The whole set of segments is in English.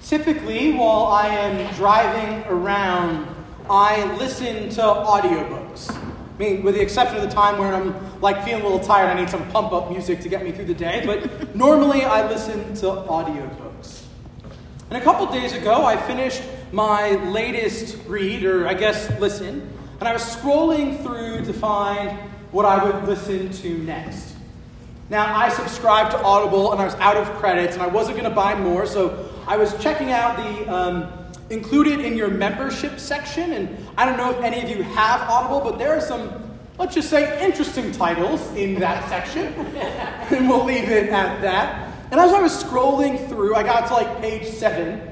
Typically, while I am driving around, I listen to audiobooks. I mean, with the exception of the time where I'm feeling a little tired, I need some pump-up music to get me through the day, but normally I listen to audiobooks. And a couple days ago, I finished my latest read, or I guess listen, and I was scrolling through to find what I would listen to next. Now, I subscribed to Audible, and I was out of credits, and I wasn't going to buy more, so I was checking out the included in your membership section, and I don't know if any of you have Audible, but there are some, let's just say, interesting titles in that section, and we'll leave it at that. And as I was scrolling through, I got to page 7,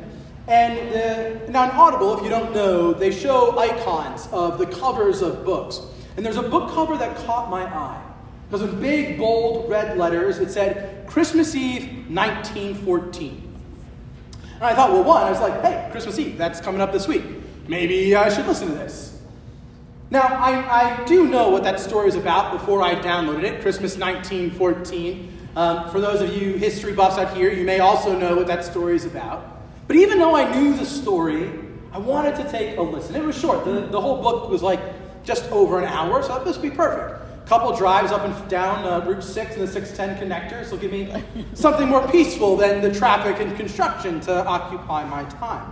and now in Audible, if you don't know, they show icons of the covers of books, and there's a book cover that caught my eye, because in big, bold, red letters, it said, Christmas Eve, 1914. And I thought, I was like, hey, Christmas Eve, that's coming up this week. Maybe I should listen to this. Now, I do know what that story is about before I downloaded it, Christmas 1914. For those of you history buffs out here, you may also know what that story is about. But even though I knew the story, I wanted to take a listen. It was short. The whole book was just over an hour, so this would be perfect. Couple drives up and down Route 6 and the 610 connector, so give me something more peaceful than the traffic and construction to occupy my time.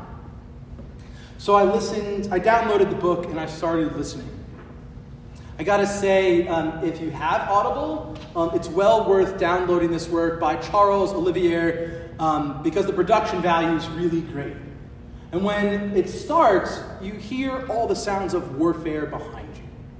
So I downloaded the book, and I started listening. I gotta say, if you have Audible, it's well worth downloading this work by Charles Olivier, because the production value is really great. And when it starts, you hear all the sounds of warfare behind you.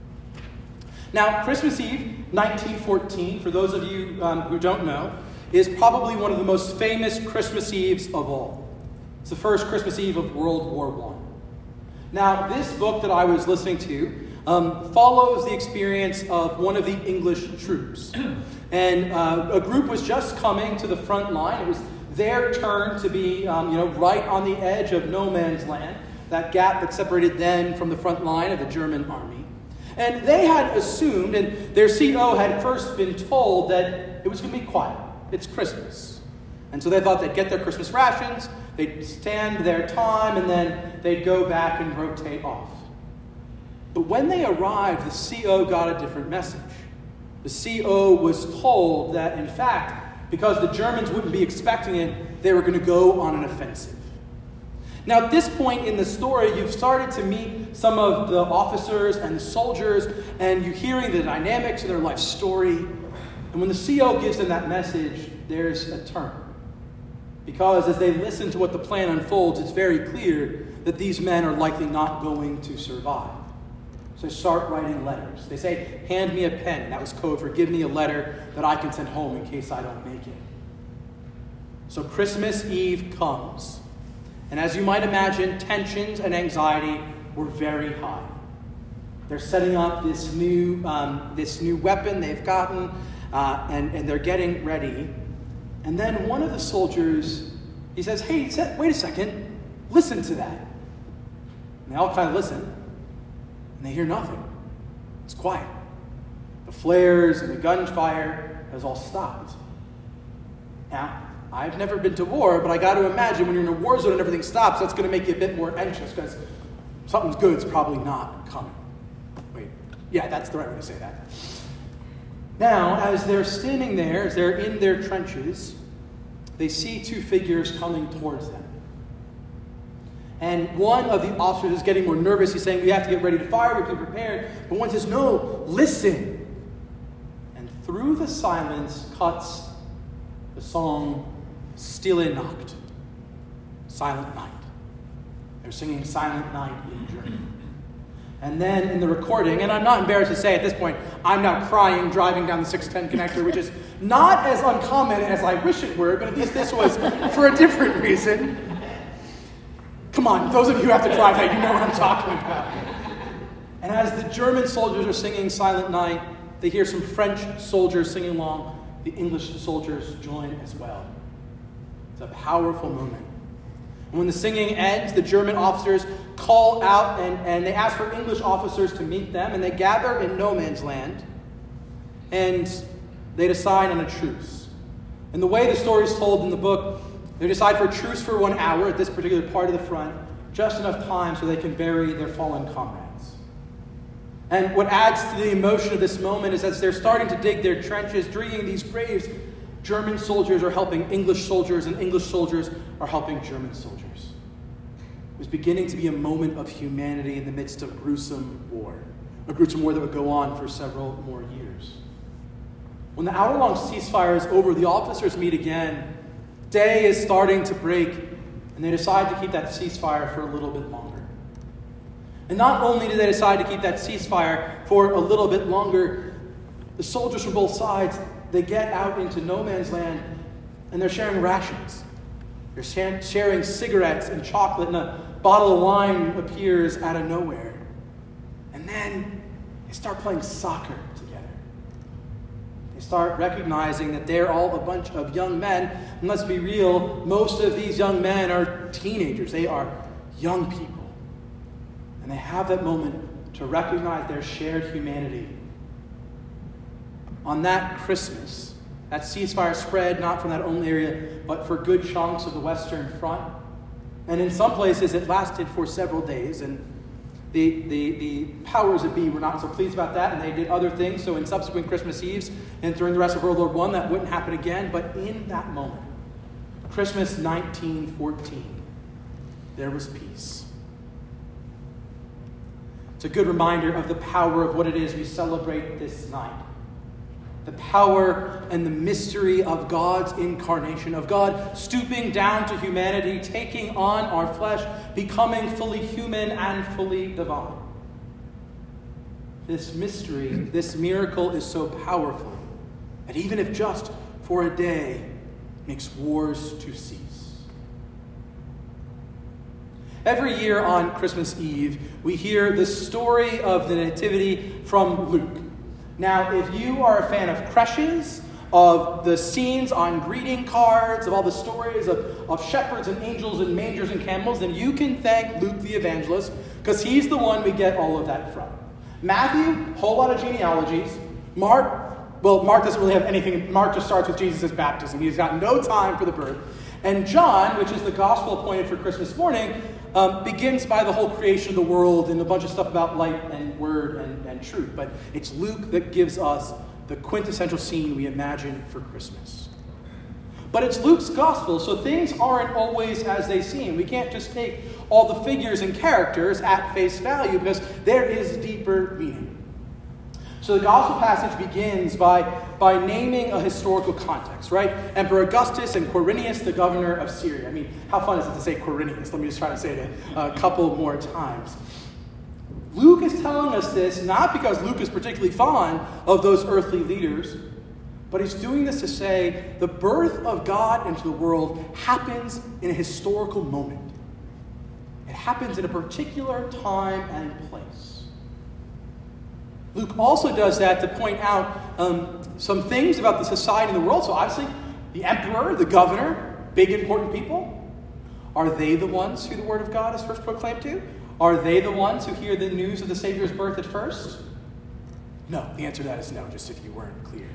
Now, Christmas Eve, 1914, for those of you who don't know, is probably one of the most famous Christmas Eves of all. It's the first Christmas Eve of World War I. Now, this book that I was listening to follows the experience of one of the English troops. And a group was just coming to the front line. It was their turn to be right on the edge of no man's land, that gap that separated them from the front line of the German army. And they had assumed, and their CO had first been told, that it was going to be quiet. It's Christmas. And so they thought they'd get their Christmas rations, they'd stand their time, and then they'd go back and rotate off. But when they arrived, the CO got a different message. The CO was told that, in fact, because the Germans wouldn't be expecting it, they were going to go on an offensive. Now, at this point in the story, you've started to meet some of the officers and the soldiers, and you're hearing the dynamics of their life story. And when the CO gives them that message, there's a turn. Because as they listen to what the plan unfolds, it's very clear that these men are likely not going to survive. So they start writing letters. They say, hand me a pen. That was code for give me a letter that I can send home in case I don't make it. So Christmas Eve comes. And as you might imagine, tensions and anxiety were very high. They're setting up this new weapon they've gotten, and they're getting ready. And then one of the soldiers, he says, hey, wait a second, listen to that. And they all kind of listen, and they hear nothing. It's quiet. The flares and the gunfire has all stopped. Now, I've never been to war, but I got to imagine when you're in a war zone and everything stops, that's going to make you a bit more anxious because something's good's probably not coming. Wait, yeah, that's the right way to say that. Now, as they're standing there, as they're in their trenches, they see two figures coming towards them. And one of the officers is getting more nervous. He's saying, we have to get ready to fire, we have to be prepared. But one says, no, listen. And through the silence cuts the song Stille Nacht, Silent Night. They're singing Silent Night in German. And then in the recording, and I'm not embarrassed to say at this point, I'm now crying driving down the 610 connector, which is not as uncommon as I wish it were, but at least this was for a different reason. Come on, those of you who have to drive that, you know what I'm talking about. And as the German soldiers are singing Silent Night, they hear some French soldiers singing along. The English soldiers join as well. It's a powerful moment. And when the singing ends, the German officers call out and they ask for English officers to meet them, and they gather in no man's land, and they decide on a truce. And the way the story is told in the book, They decide for truce for 1 hour at this particular part of the front, just enough time so they can bury their fallen comrades. And what adds to the emotion of this moment is as they're starting to dig their trenches, digging these graves, German soldiers are helping English soldiers, and English soldiers are helping German soldiers. It was beginning to be a moment of humanity in the midst of gruesome war, a gruesome war that would go on for several more years. When the hour-long ceasefire is over, the officers meet again. Day is starting to break, and they decide to keep that ceasefire for a little bit longer. And not only do they decide to keep that ceasefire for a little bit longer, the soldiers from both sides, they get out into no man's land, and they're sharing rations. They're sharing cigarettes and chocolate, and a bottle of wine appears out of nowhere. And then they start playing soccer together. They start recognizing that they're all a bunch of young men. And let's be real, most of these young men are teenagers. They are young people. And they have that moment to recognize their shared humanity. On that Christmas, that ceasefire spread not from that only area, but for good chunks of the Western Front. And in some places, it lasted for several days. And the powers that be were not so pleased about that, and they did other things. So in subsequent Christmas Eves and during the rest of World War I, that wouldn't happen again. But in that moment, Christmas 1914, there was peace. It's a good reminder of the power of what it is we celebrate this night. The power and the mystery of God's incarnation, of God stooping down to humanity, taking on our flesh, becoming fully human and fully divine. This mystery, this miracle is so powerful that even if just for a day, makes wars to cease. Every year on Christmas Eve, we hear the story of the Nativity from Luke. Now, if you are a fan of creches, of the scenes on greeting cards, of all the stories of shepherds and angels and mangers and camels, then you can thank Luke the evangelist, because he's the one we get all of that from. Matthew, whole lot of genealogies. Mark doesn't really have anything. Mark just starts with Jesus' baptism. He's got no time for the birth. And John, which is the gospel appointed for Christmas morning, begins by the whole creation of the world and a bunch of stuff about light and word and truth. But it's Luke that gives us the quintessential scene we imagine for Christmas. But it's Luke's gospel, so things aren't always as they seem. We can't just take all the figures and characters at face value because there is deeper meaning. So the gospel passage begins by naming a historical context, right? Emperor Augustus and Quirinius, the governor of Syria. I mean, how fun is it to say Quirinius? Let me just try to say it a couple more times. Luke is telling us this not because Luke is particularly fond of those earthly leaders, but he's doing this to say the birth of God into the world happens in a historical moment. It happens in a particular time and place. Luke also does that to point out some things about the society and the world. So obviously, the emperor, the governor, big important people. Are they the ones who the word of God is first proclaimed to? Are they the ones who hear the news of the Savior's birth at first? No, the answer to that is no, just if you weren't clear.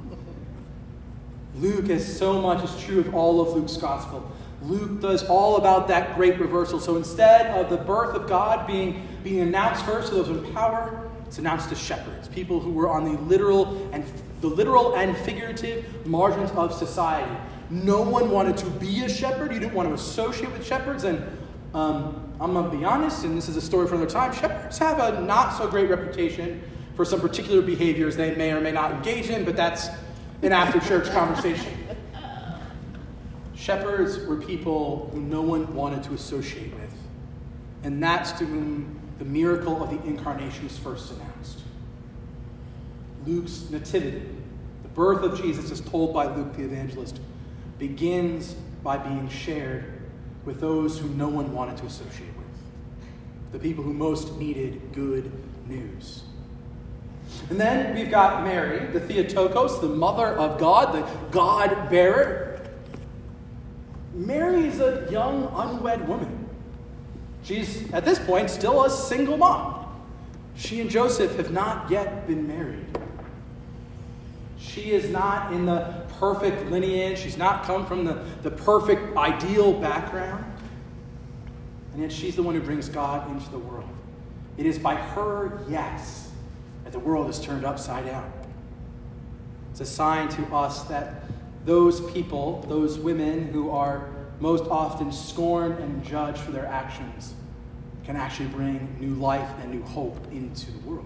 Luke, as so much is true of all of Luke's gospel, Luke does all about that great reversal. So instead of the birth of God being announced first to those in power, it's announced to shepherds, people who were on the literal and figurative margins of society. No one wanted to be a shepherd. You didn't want to associate with shepherds. And I'm going to be honest, and this is a story for another time, shepherds have a not so great reputation for some particular behaviors they may or may not engage in, but that's an after-church conversation. Shepherds were people who no one wanted to associate with. And that's to whom the miracle of the incarnation is first announced. Luke's nativity, the birth of Jesus as told by Luke the evangelist, begins by being shared with those who no one wanted to associate with, the people who most needed good news. And then we've got Mary, the Theotokos, the mother of God, the God-bearer. Mary is a young, unwed woman. She's, at this point, still a single mom. She and Joseph have not yet been married. She is not in the perfect lineage. She's not come from the perfect, ideal background. And yet she's the one who brings God into the world. It is by her yes that the world is turned upside down. It's a sign to us that those people, those women who are most often scorned and judged for their actions, can actually bring new life and new hope into the world.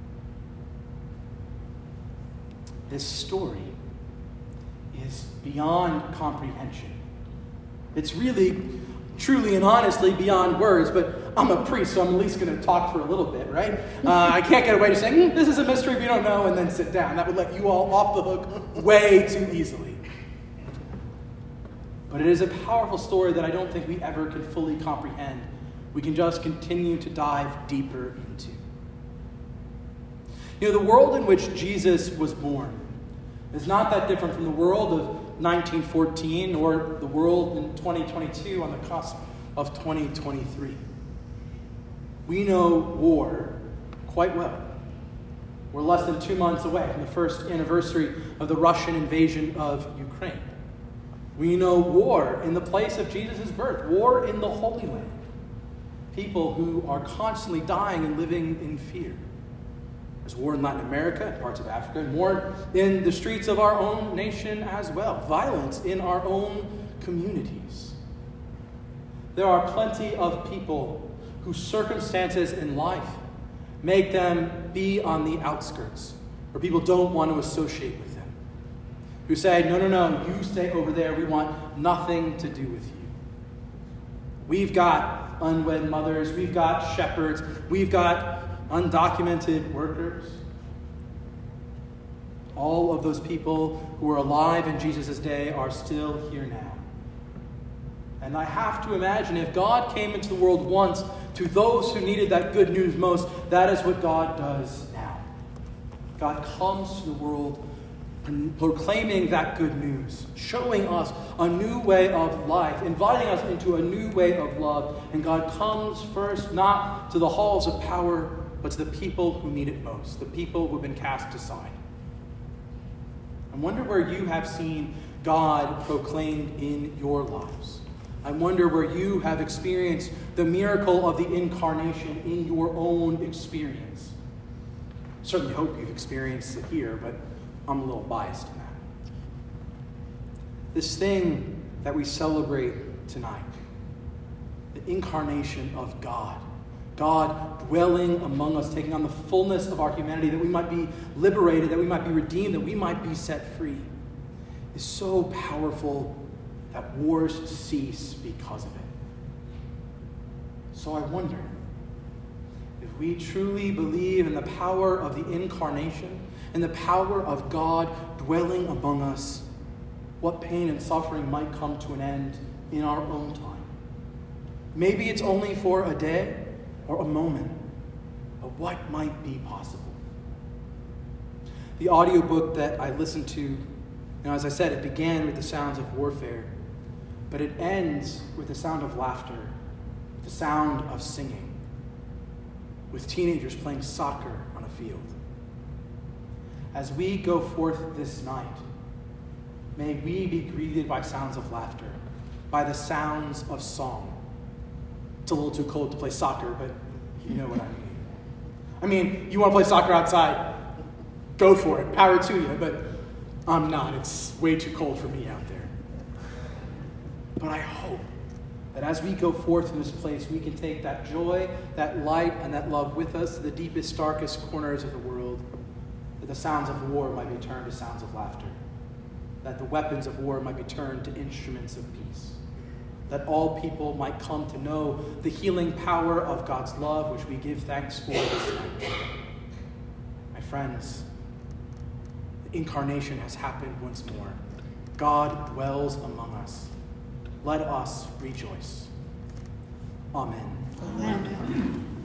This story is beyond comprehension. It's really, truly, and honestly beyond words, but I'm a priest, so I'm at least going to talk for a little bit, right? I can't get away to saying, this is a mystery we don't know, and then sit down. That would let you all off the hook way too easily. But it is a powerful story that I don't think we ever can fully comprehend. We can just continue to dive deeper into. You know, the world in which Jesus was born is not that different from the world of 1914 or the world in 2022 on the cusp of 2023. We know war quite well. We're less than 2 months away from the first anniversary of the Russian invasion of Ukraine. We know war in the place of Jesus' birth, war in the Holy Land. People who are constantly dying and living in fear. There's war in Latin America and parts of Africa, and war in the streets of our own nation as well. Violence in our own communities. There are plenty of people whose circumstances in life make them be on the outskirts, where people don't want to associate with them. Who say, no, you stay over there. We want nothing to do with you. We've got unwed mothers. We've got shepherds. We've got undocumented workers. All of those people who were alive in Jesus' day are still here now. And I have to imagine if God came into the world once to those who needed that good news most, that is what God does now. God comes to the world proclaiming that good news, showing us a new way of life, inviting us into a new way of love. And God comes first not to the halls of power, but to the people who need it most, the people who have been cast aside. I wonder where you have seen God proclaimed in your lives. I wonder where you have experienced the miracle of the incarnation in your own experience. I certainly hope you've experienced it here, but I'm a little biased in that. This thing that we celebrate tonight, the incarnation of God, God dwelling among us, taking on the fullness of our humanity, that we might be liberated, that we might be redeemed, that we might be set free, is so powerful that wars cease because of it. So I wonder, if we truly believe in the power of the incarnation and the power of God dwelling among us, what pain and suffering might come to an end in our own time. Maybe it's only for a day or a moment, but what might be possible? The audiobook that I listened to, as I said, it began with the sounds of warfare, but it ends with the sound of laughter, the sound of singing, with teenagers playing soccer on a field. As we go forth this night, may we be greeted by sounds of laughter, by the sounds of song. It's a little too cold to play soccer, but you know what I mean. I mean, you want to play soccer outside, go for it, power to you, but I'm not. It's way too cold for me out there. But I hope that as we go forth in this place, we can take that joy, that light, and that love with us to the deepest, darkest corners of the world, that the sounds of war might be turned to sounds of laughter, that the weapons of war might be turned to instruments of peace, that all people might come to know the healing power of God's love, which we give thanks for this night. My friends, the incarnation has happened once more. God dwells among us. Let us rejoice. Amen. Amen.